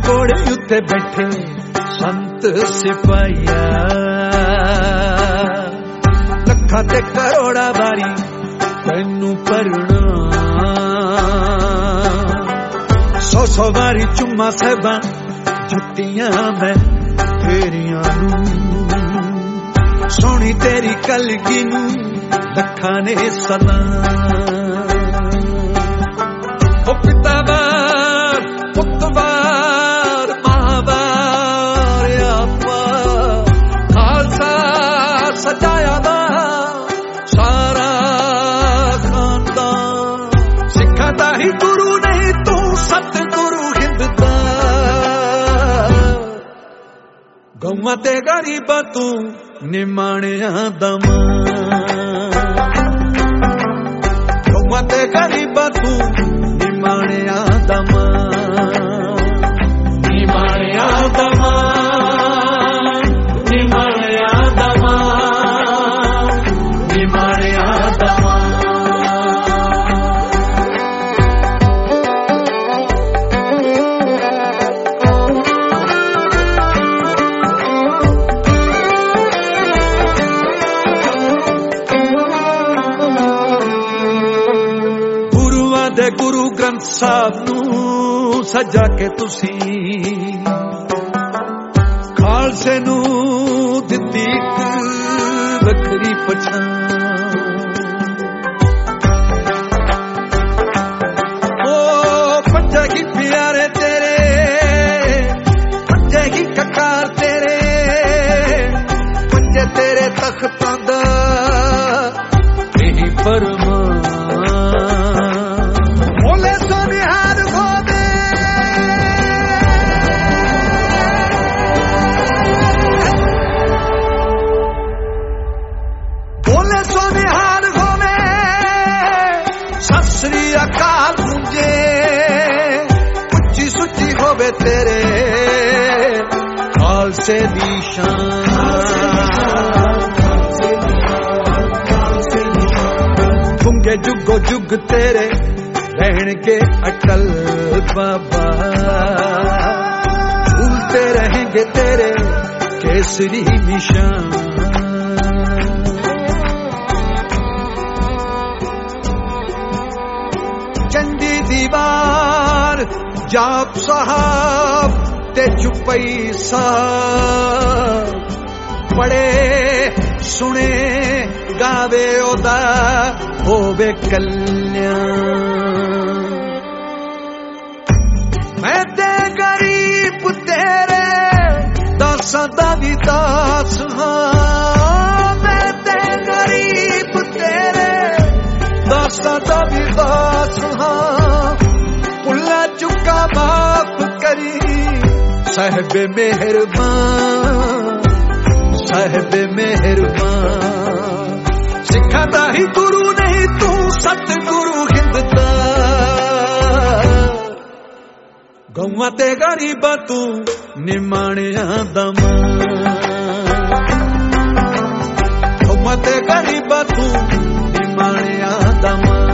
घोड़े उत्ते बैठे संत सिपाहिया लखा ते करोड़ा बारी तैनू परना 100 बारी चुम्मा सहबा जुत्तियां मैं तेरियां नू सोनी तेरी कलगी नू लखा ने सलाम ओ पिता बार पुत बार मां बार आपा खालसा सजाया दा सारा खानदान सिखा दा ही गुरु नहीं तू सतगुरु हिंद दा गौवां ते गरीबां तू निमाणिया दमा गौवां ते गरीबां तू निमाणिया दमा निमाणिया दमा निमाणिया दमा निमाणिया दमा गुरु ग्रंथ साहब नू सजा के तुसी खालसे नू दित्ती वखरी पछाण ओ पंजेगी प्यारे तेरे पंजेगी ककार तेरे पंजे तेरे तख्तां दा यही फरमान ससरी अकाल मुझे उच्ची सुच्ची होवे तेरे खालसे दी शान गुंगे जुगो जुग तेरे रहन के अटल बाबा भूलते रहेंगे तेरे केसरी निशान चंदी दीवार जाप साहब ते चुपई साहब पढ़े सुने गावे ओदा होवे कल्याण मैं ते गरीब तेरे दासां दा वी दास हां मैं ते गरीब तेरे दासां दा वी दास पुल्ला चुका माफ करी साहिब मेहरबान सिखा दा ही गुरु नहीं तू सतगुरु हिंद दा गौवां ते गरीबां तू निमाणिया दमा गौवां ते गरीबां तू निमाणिया दमा